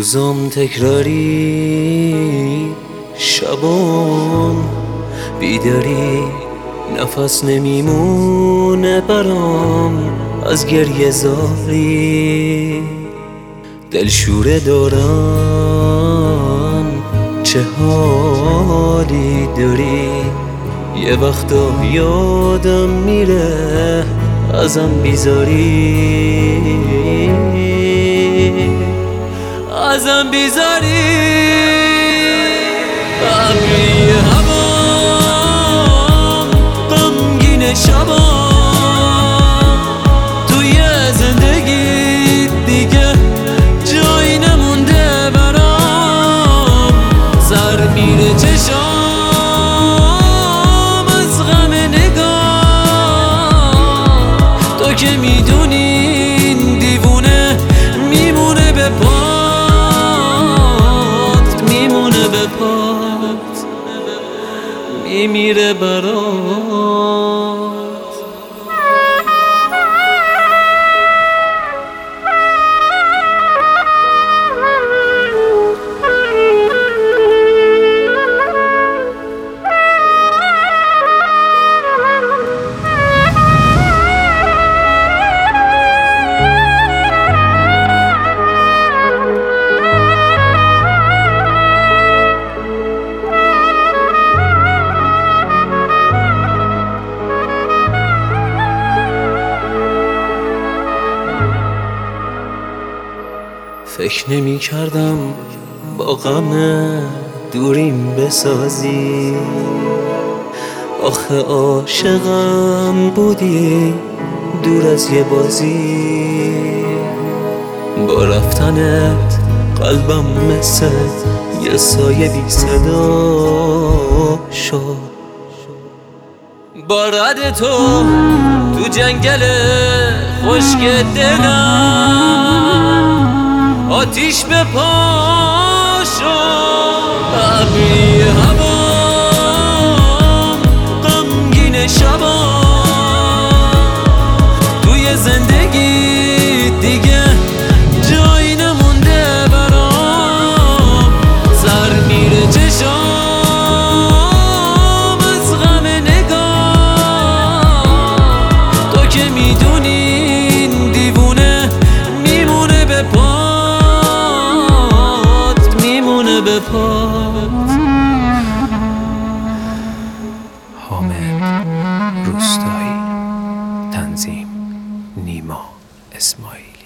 روزام تکراری، شبام بیداری، نفس نمیمونه برام از گریه زاری. دلشوره دارم چه حالی داری، یه وقتا یادم میره ازم بیزاری، ازم بیزاری. ابری هوام، غمگین شبام، توی زندگی دیگه جایی نمونده برام. سر میره چشام از غم نگاه، تو که میدونی این دیوونه میمونه به پات، میمونه به پات، میمیره برات. فکر نمی کردم با غم دوریم بسازی، آخه عاشقم بودی دور از یه بازی. با رفتنت قلبم مثل یه سایه بی صدا شد. با رد تو جنگل خشک دلم آتیش به پا شد. ابری هوام، غمگین شبام، توی زندگی دیگه جایی نمونده برام. سر میره چشام از غم نگاه، تو که میدونی این دیوونه میمونه به پا، به پات. حامد روستایی، تنظیم نیما اسماعیل.